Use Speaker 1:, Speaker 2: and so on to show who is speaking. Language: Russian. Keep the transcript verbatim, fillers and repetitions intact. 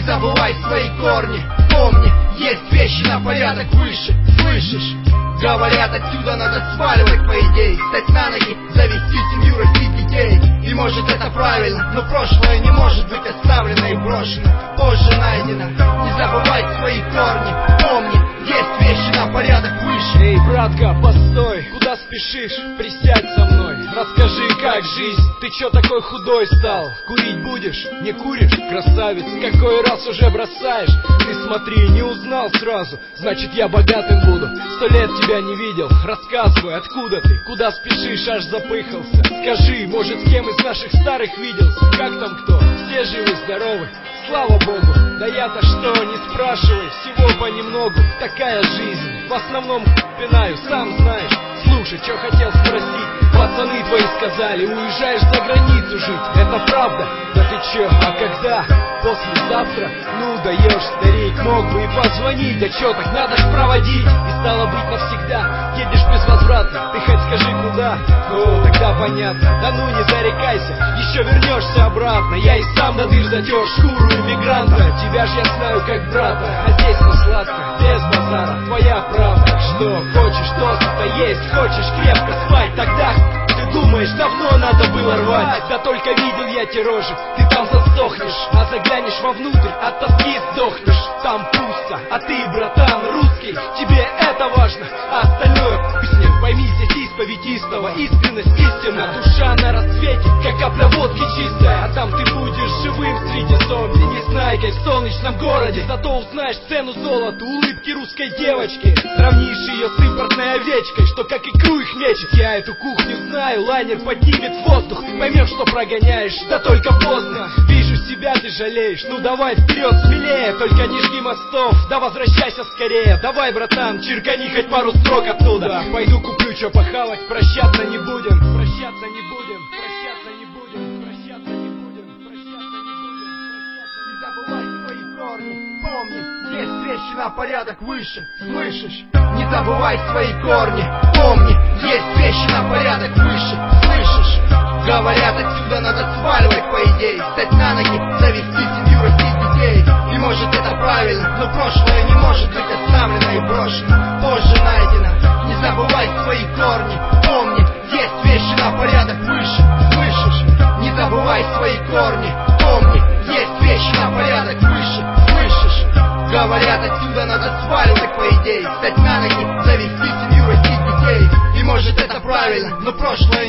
Speaker 1: забывай свои корни. Помни, есть вещи на порядок выше. Слышишь? Говорят, отсюда надо сваливать, по идее, встать на ноги, завести семью, растить детей. И может это правильно, но прошлое не может быть оставлено и брошено, позже найдено. Не забывай свои корни. Помни, есть вещи на порядок выше.
Speaker 2: Эй, братка, постой, куда спешишь? Присядь со мной, расскажи, как жизнь. Ты чё такой худой стал? Курить будешь? Не куришь? Красавец, какой раз уже бросаешь? Ты смотри, не узнал сразу, значит я богатым буду. Сто лет тебя не видел, рассказывай, откуда ты? Куда спешишь, аж запыхался? Скажи, может, с кем из наших старых виделся? Как там кто? Все живы, здоровы? Слава Богу, да я-то что, не спрашивай, всего понемногу, такая жизнь. В основном пинаю, сам знаешь. Слушай, что хотел спросить? Пацаны твои сказали, уезжаешь за границу жить. Это правда? Да ты чё, а когда? Послезавтра? Ну даешь, старик, мог бы и позвонить. А чё, так надо ж проводить. И стало быть навсегда, едешь безвозвратно. Ты хоть скажи куда? О, тогда понятно. Да ну не зарекайся, еще вернешься обратно. Я и сам на дыр затер шкуру иммигранта. Тебя ж я знаю как брата, а здесь все сладко, без базара. Твоя правда, что хочешь досыта есть, хочешь крепко спать, тогда ты думаешь, давно надо было рвать. Да только видел я те рожи, ты там засохнешь, а заглянешь вовнутрь, от тоски сдохнешь. Там пусто, а ты, братан, русский, тебе это важно, а остальное песня. Пойми, здесь исповедь истого, искренность истина. Душа на расцвете, как капля водки чистая. А там ты будешь живым среди зомби, незнайкой в солнечном городе. Зато узнаешь цену золоту, улыбки русской девочки. Сравнишь ее с импортной овечкой, что как икру их мечет. Я эту кухню знаю, лайнер поднимет в воздух. Поймешь, что прогоняешь, да только поздно. Вижу себя, ты жалеешь, ну давай вперед смелее. Только не жги мостов, да возвращайся скорее. Давай, братан, черкани хоть пару строк оттуда. Пойду куплю чё похавать, прощаться не будем. Прощаться не будем, прощаться не будем, прощаться не будем, прощаться не будем.
Speaker 1: Не забывай свои корни. Помни, есть вещи на порядок выше. Слышишь? Не забывай свои корни. Помни, есть вещи на порядок выше. Слышишь? Говорят, отсюда надо сваливать, по идее, встать на ноги, завести семью, растить детей. И может это правильно, но прошлое не может быть оставлено и брошено, позже найдено. Не забывай свои корни. Помни, есть вещи на порядок выше. Слышишь? Не забывай свои корни. Помни, есть вещи на порядок выше. Слышишь? Говорят, отсюда надо сваливать, по идее, встать на ноги, завести семью, растить детей. И может это правильно, но прошлое